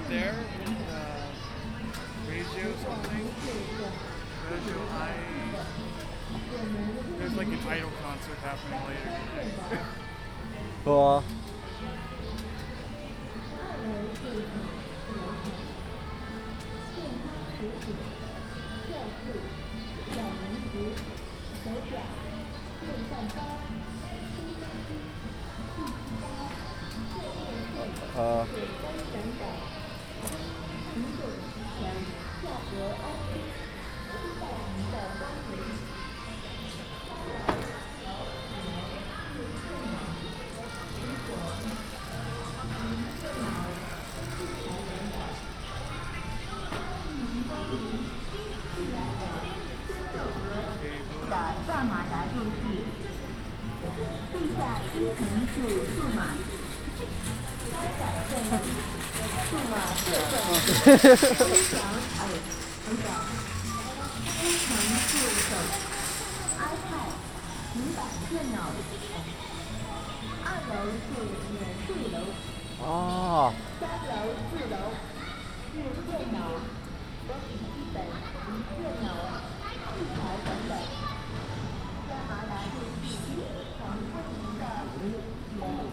there, Regio something. Regio There's like an idol concert happening later today. 说。 大马达就是地下一层是数码，数码设备，一层是手 iPad、平板电脑，2楼是免税楼， 哦。 3楼、4楼是电脑和笔记本、电脑、器材等等。加拿大电视从不同的